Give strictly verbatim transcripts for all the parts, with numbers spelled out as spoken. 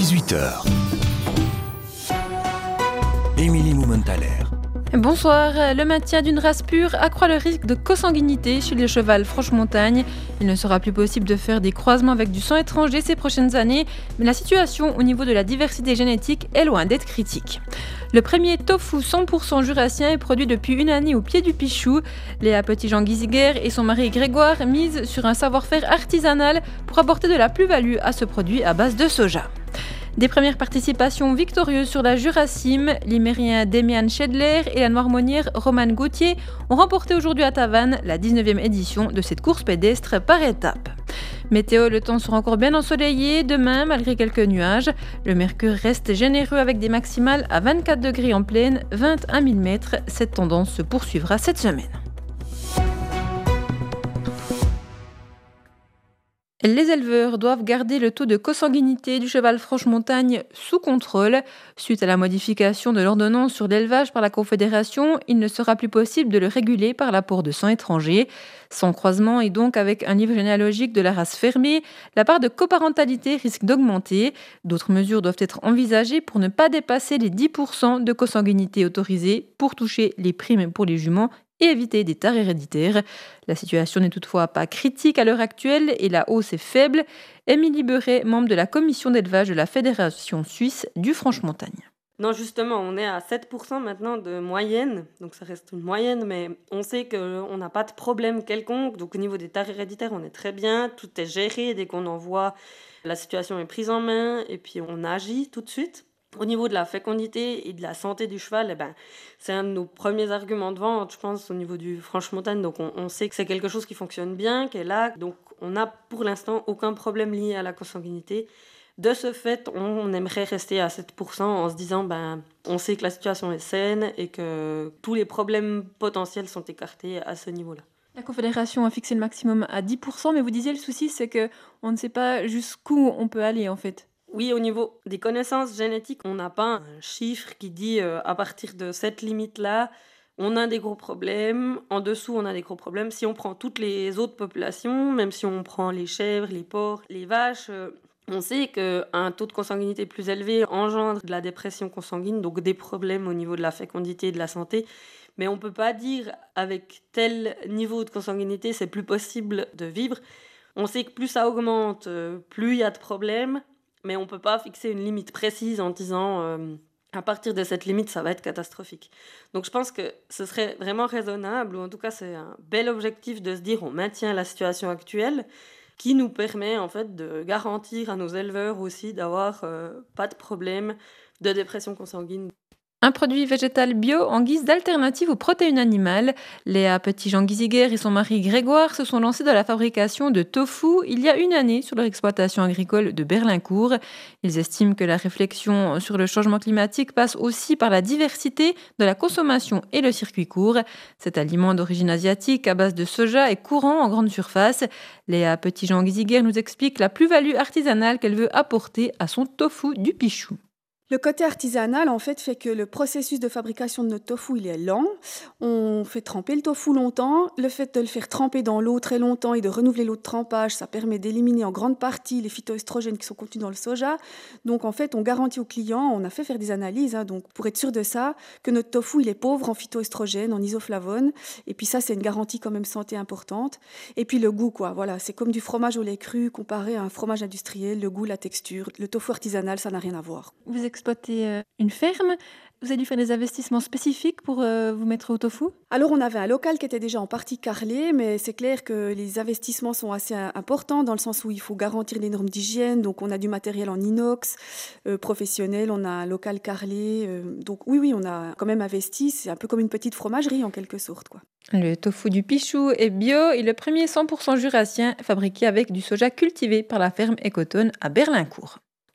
dix-huit heures. Émilie Moumenthaler. Bonsoir. Le maintien d'une race pure accroît le risque de consanguinité chez les chevals Franche-Montagne. Il ne sera plus possible de faire des croisements avec du sang étranger ces prochaines années, mais la situation au niveau de la diversité génétique est loin d'être critique. Le premier tofu cent pour cent jurassien est produit depuis une année au pied du Pichou. Léa Petit-Jean-Guiziger et son mari Grégoire misent sur un savoir-faire artisanal pour apporter de la plus-value à ce produit à base de soja. Des premières participations victorieuses sur la Jurassime, l'Imérien Demian Schedler et la Noirmonière Romane Gauthier ont remporté aujourd'hui à Tavannes la dix-neuvième édition de cette course pédestre par étapes. Météo, le temps sera encore bien ensoleillé demain malgré quelques nuages. Le mercure reste généreux avec des maximales à vingt-quatre degrés en plaine, vingt à mille mètres. Cette tendance se poursuivra cette semaine. Les éleveurs doivent garder le taux de consanguinité du cheval Franche-Montagne sous contrôle. Suite à la modification de l'ordonnance sur l'élevage par la Confédération, il ne sera plus possible de le réguler par l'apport de sang étranger. Sans croisement et donc avec un livre généalogique de la race fermée, la part de coparentalité risque d'augmenter. D'autres mesures doivent être envisagées pour ne pas dépasser les dix pour cent de consanguinité autorisée pour toucher les primes pour les juments et éviter des tares héréditaires. La situation n'est toutefois pas critique à l'heure actuelle et la hausse est faible. Émilie Beuret, membre de la commission d'élevage de la Fédération suisse du Franche-Montagne. Non, justement, on est à sept pour cent maintenant de moyenne, donc ça reste une moyenne, mais on sait qu'on n'a pas de problème quelconque, donc au niveau des tares héréditaires, on est très bien, tout est géré, dès qu'on en voit, la situation est prise en main, et puis on agit tout de suite. Au niveau de la fécondité et de la santé du cheval, eh ben, c'est un de nos premiers arguments de vente, je pense, au niveau du Franche-Montagne. Donc on, on sait que c'est quelque chose qui fonctionne bien, qui est là. Donc on n'a pour l'instant aucun problème lié à la consanguinité. De ce fait, on, on aimerait rester à sept pour cent en se disant ben, on sait que la situation est saine et que tous les problèmes potentiels sont écartés à ce niveau-là. La Confédération a fixé le maximum à dix pour cent, mais vous disiez le souci, c'est qu'on ne sait pas jusqu'où on peut aller en fait. Oui, au niveau des connaissances génétiques, on n'a pas un chiffre qui dit euh, à partir de cette limite-là, on a des gros problèmes. En dessous, on a des gros problèmes. Si on prend toutes les autres populations, même si on prend les chèvres, les porcs, les vaches, euh, on sait qu'un taux de consanguinité plus élevé engendre de la dépression consanguine, donc des problèmes au niveau de la fécondité et de la santé. Mais on ne peut pas dire avec tel niveau de consanguinité, c'est plus possible de vivre. On sait que plus ça augmente, euh, plus il y a de problèmes. Mais on ne peut pas fixer une limite précise en disant euh, à partir de cette limite, ça va être catastrophique. Donc je pense que ce serait vraiment raisonnable, ou en tout cas c'est un bel objectif de se dire on maintient la situation actuelle qui nous permet en fait de garantir à nos éleveurs aussi d'avoir euh, pas de problème de dépression consanguine. Un produit végétal bio en guise d'alternative aux protéines animales. Léa Petit-Jean-Guiziger et son mari Grégoire se sont lancés dans la fabrication de tofu il y a une année sur leur exploitation agricole de Berlincourt. Ils estiment que la réflexion sur le changement climatique passe aussi par la diversité de la consommation et le circuit court. Cet aliment d'origine asiatique à base de soja est courant en grande surface. Léa Petit-Jean-Guiziger nous explique la plus-value artisanale qu'elle veut apporter à son tofu du Pichou. Le côté artisanal, en fait, fait que le processus de fabrication de notre tofu, il est lent. On fait tremper le tofu longtemps. Le fait de le faire tremper dans l'eau très longtemps et de renouveler l'eau de trempage, ça permet d'éliminer en grande partie les phytoestrogènes qui sont contenus dans le soja. Donc, en fait, on garantit aux clients, on a fait faire des analyses, hein, donc pour être sûr de ça, que notre tofu, il est pauvre en phytoestrogènes, en isoflavones. Et puis ça, c'est une garantie quand même santé importante. Et puis le goût, quoi. Voilà, c'est comme du fromage au lait cru comparé à un fromage industriel. Le goût, la texture. Le tofu artisanal, ça n'a rien à voir. Vous exploitez une ferme. Vous avez dû faire des investissements spécifiques pour euh, vous mettre au tofu ? Alors, on avait un local qui était déjà en partie carrelé, mais c'est clair que les investissements sont assez importants dans le sens où il faut garantir les normes d'hygiène. Donc, on a du matériel en inox euh, professionnel, on a un local carrelé. Euh, donc, oui, oui, on a quand même investi. C'est un peu comme une petite fromagerie en quelque sorte, quoi. Le tofu du Pichou est bio et le premier cent pour cent jurassien fabriqué avec du soja cultivé par la ferme Ecotone à Berlincourt.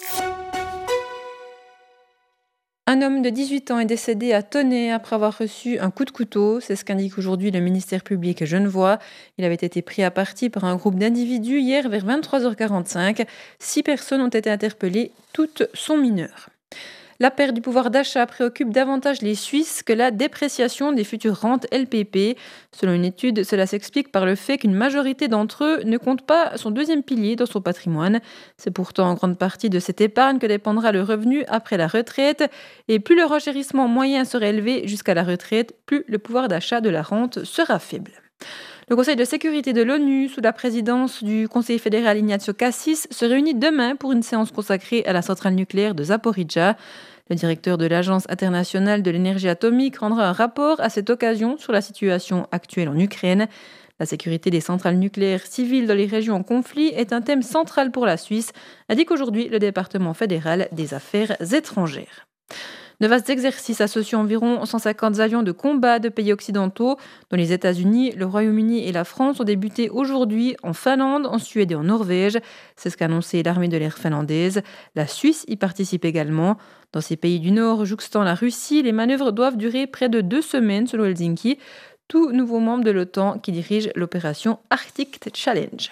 Un homme de dix-huit ans est décédé à Tonnet après avoir reçu un coup de couteau. C'est ce qu'indique aujourd'hui le ministère public genevois. Il avait été pris à partie par un groupe d'individus hier vers vingt-trois heures quarante-cinq. Six personnes ont été interpellées, toutes sont mineures. La perte du pouvoir d'achat préoccupe davantage les Suisses que la dépréciation des futures rentes L P P. Selon une étude, cela s'explique par le fait qu'une majorité d'entre eux ne compte pas son deuxième pilier dans son patrimoine. C'est pourtant en grande partie de cette épargne que dépendra le revenu après la retraite. Et plus le renchérissement moyen sera élevé jusqu'à la retraite, plus le pouvoir d'achat de la rente sera faible. Le Conseil de sécurité de l'ONU, sous la présidence du conseiller fédéral Ignacio Cassis, se réunit demain pour une séance consacrée à la centrale nucléaire de Zaporijjia. Le directeur de l'Agence internationale de l'énergie atomique rendra un rapport à cette occasion sur la situation actuelle en Ukraine. La sécurité des centrales nucléaires civiles dans les régions en conflit est un thème central pour la Suisse, indique aujourd'hui le département fédéral des affaires étrangères. De vastes exercices associant environ cent cinquante avions de combat de pays occidentaux, dont les États-Unis, le Royaume-Uni et la France, ont débuté aujourd'hui en Finlande, en Suède et en Norvège. C'est ce qu'a annoncé l'armée de l'air finlandaise. La Suisse y participe également. Dans ces pays du Nord, jouxtant la Russie, les manœuvres doivent durer près de deux semaines selon Helsinki, tout nouveau membre de l'OTAN qui dirige l'opération Arctic Challenge.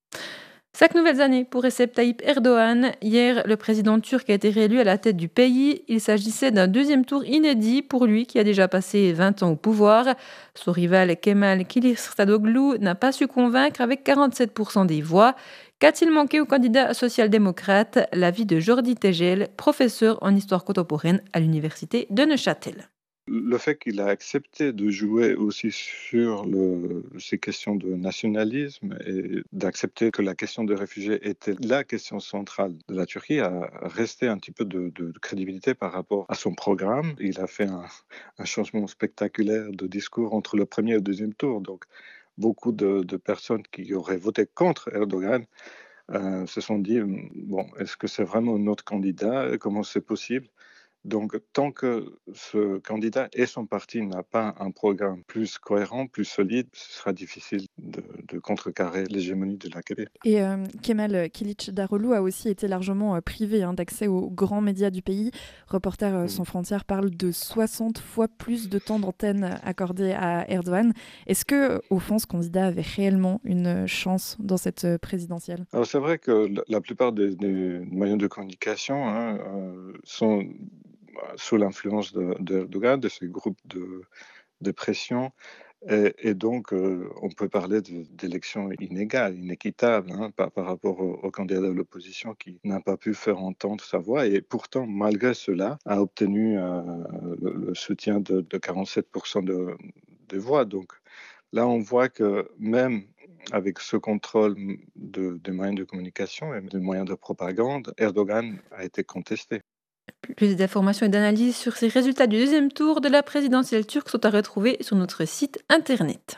Cinq nouvelles années pour Recep Tayyip Erdogan. Hier, le président turc a été réélu à la tête du pays. Il s'agissait d'un deuxième tour inédit pour lui qui a déjà passé vingt ans au pouvoir. Son rival Kemal Kılıçdaroğlu n'a pas su convaincre avec quarante-sept pour cent des voix. Qu'a-t-il manqué au candidat social-démocrate? L'avis de Jordi Tegel, professeur en histoire contemporaine à l'université de Neuchâtel. Le fait qu'il a accepté de jouer aussi sur le, ces questions de nationalisme et d'accepter que la question des réfugiés était la question centrale de la Turquie a resté un petit peu de, de, de crédibilité par rapport à son programme. Il a fait un, un changement spectaculaire de discours entre le premier et le deuxième tour. Donc, beaucoup de, de personnes qui auraient voté contre Erdogan euh, se sont dit, bon, est-ce que c'est vraiment notre candidat? Comment c'est possible? Donc, tant que ce candidat et son parti n'ont pas un programme plus cohérent, plus solide, ce sera difficile de, de contrecarrer l'hégémonie de l'A K P. Et euh, Kemal Kılıçdaroğlu a aussi été largement euh, privé hein, d'accès aux grands médias du pays. Reporters euh, sans frontières parle de soixante fois plus de temps d'antenne accordé à Erdogan. Est-ce que, au fond, ce candidat avait réellement une chance dans cette présidentielle? Alors, c'est vrai que la plupart des, des moyens de communication hein, euh, sont sous l'influence de, de Erdogan, de ces groupes de, de pression. Et, et donc, euh, on peut parler de, d'élections inégales, inéquitables, hein, par, par rapport au, au candidat de l'opposition qui n'a pas pu faire entendre sa voix. Et pourtant, malgré cela, a obtenu euh, le, le soutien de, de quarante-sept pour cent de, de voix. Donc là, on voit que même avec ce contrôle de, des moyens de communication et des moyens de propagande, Erdogan a été contesté. Plus d'informations et d'analyses sur ces résultats du deuxième tour de la présidentielle turque sont à retrouver sur notre site internet.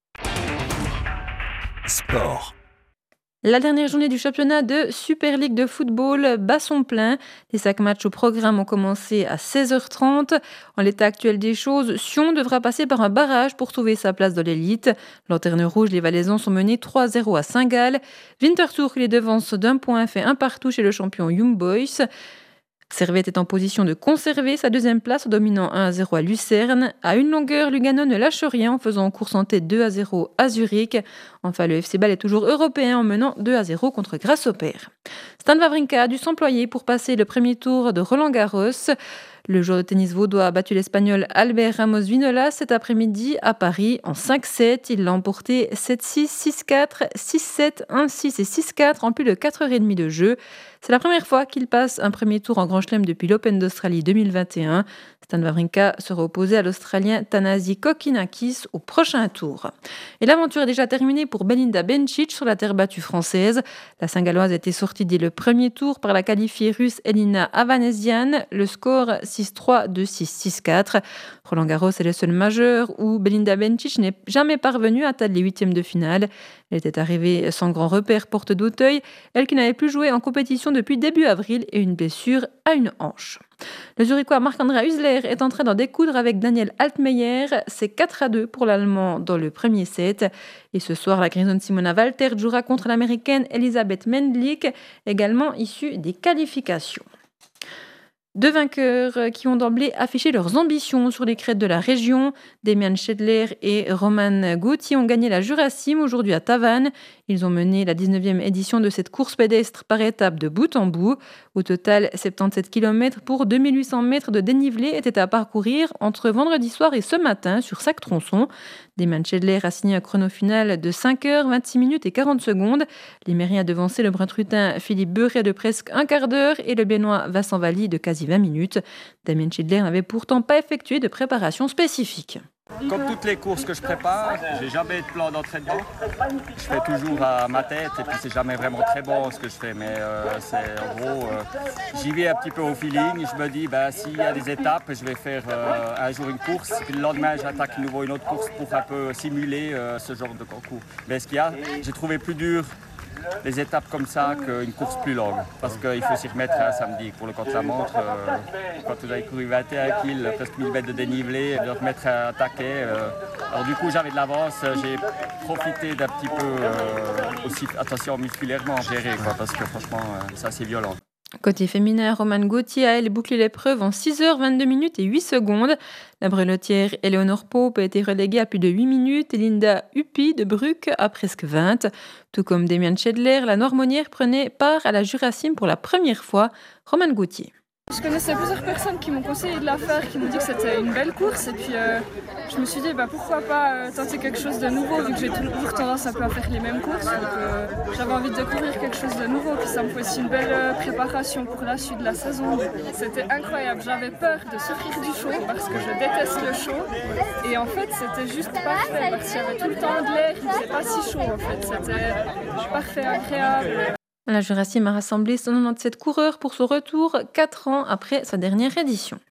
Sport. La dernière journée du championnat de Super League de football bat son plein. Les cinq matchs au programme ont commencé à seize heures trente. En l'état actuel des choses, Sion devra passer par un barrage pour sauver sa place dans l'élite. Lanterne rouge, les Valaisans sont menés trois à zéro à Saint-Gall. Winterthur les devance d'un point, fait un partout chez le champion Young Boys. Servette est en position de conserver sa deuxième place en dominant un à zéro à Lucerne. À une longueur, Lugano ne lâche rien en faisant course en tête deux à zéro à Zurich. Enfin, le F C Bâle est toujours européen en menant deux à zéro contre Grasshopper. Stan Wawrinka a dû s'employer pour passer le premier tour de Roland-Garros. Le joueur de tennis vaudois a battu l'Espagnol Albert Ramos-Vinolas cet après-midi à Paris en cinq sept. Il l'a emporté sept six, six quatre, six sept, un six et six quatre en plus de quatre heures trente de jeu. C'est la première fois qu'il passe un premier tour en Grand Chelem depuis l'Open d'Australie deux mille vingt et un. Stan Wawrinka sera opposé à l'Australien Thanasi Kokkinakis au prochain tour. Et l'aventure est déjà terminée pour Belinda Bencic sur la terre battue française. La Saint-Galloise a été sortie dès le premier tour par la qualifiée russe Elina Avanesian. Le score six trois, deux six, six quatre. Roland Garros est le seul majeur où Belinda Bencic n'est jamais parvenue à atteindre les huitièmes de finale. Elle était arrivée sans grand repère porte d'Auteuil, elle qui n'avait plus joué en compétition depuis début avril et une blessure à une hanche. Le Zurichois Marc-André Hüsler est en train d'en découdre avec Daniel Altmaier. C'est quatre à deux pour l'Allemand dans le premier set. Et ce soir, la Grisonne Simona Walter jouera contre l'Américaine Elisabeth Mendlik, également issue des qualifications. Deux vainqueurs qui ont d'emblée affiché leurs ambitions sur les crêtes de la région. Damian Schedler et Roman Gauthier ont gagné la Jurassime aujourd'hui à Tavannes. Ils ont mené la dix-neuvième édition de cette course pédestre par étapes de bout en bout. Au total, soixante-dix-sept kilomètres pour deux mille huit cents mètres de dénivelé étaient à parcourir entre vendredi soir et ce matin sur cinq tronçons. Damian Schedler a signé un chrono final de cinq heures vingt-six minutes et quarante secondes. L'Imérien a devancé le Brun-Trutin Philippe Beuret de presque un quart d'heure et le Bénois Vincent Valli de quasi vingt minutes. Damian Schedler n'avait pourtant pas effectué de préparation spécifique. Comme toutes les courses que je prépare, j'ai jamais de plan d'entraînement. Je fais toujours à ma tête et puis c'est jamais vraiment très bon ce que je fais. Mais euh, c'est en gros, euh, j'y vais un petit peu au feeling. Je me dis, bah, s'il y a des étapes, je vais faire euh, un jour une course. Puis le lendemain, j'attaque de nouveau une autre course pour un peu simuler euh, ce genre de concours. Mais ce qu'il y a, j'ai trouvé plus dur les étapes comme ça qu'une course plus longue. Parce qu'il faut s'y remettre un samedi. Pour le contre-la-montre, euh, quand vous avez couru vingt et un kilomètres, presque mille mètres de dénivelé, de remettre un taquet. Euh, alors du coup, j'avais de l'avance. J'ai profité d'un petit peu euh, aussi, attention, musculairement géré, quoi, parce que franchement, euh, c'est assez violent. Côté féminin, Roman Gauthier a elle bouclé l'épreuve en six heures vingt-deux minutes et huit secondes. La brelotière Eleonore Pope a été reléguée à plus de huit minutes et Linda Huppi de Bruck à presque vingt. Tout comme Damian Schedler, la Noirmonière prenait part à la Jurassime pour la première fois. Roman Gauthier. Je connaissais plusieurs personnes qui m'ont conseillé de la faire, qui m'ont dit que c'était une belle course et puis euh, je me suis dit bah, pourquoi pas euh, tenter quelque chose de nouveau vu que j'ai toujours tendance un peu à faire les mêmes courses. Donc euh, j'avais envie de découvrir quelque chose de nouveau puis ça me fait aussi une belle euh, préparation pour la suite de la saison. C'était incroyable, j'avais peur de souffrir du chaud parce que je déteste le chaud et en fait c'était juste parfait parce qu'il y avait tout le temps de l'air, il faisait pas si chaud en fait, c'était parfait, agréable. La Jurassime a rassemblé cent quatre-vingt-dix-sept coureurs pour son retour quatre ans après sa dernière édition.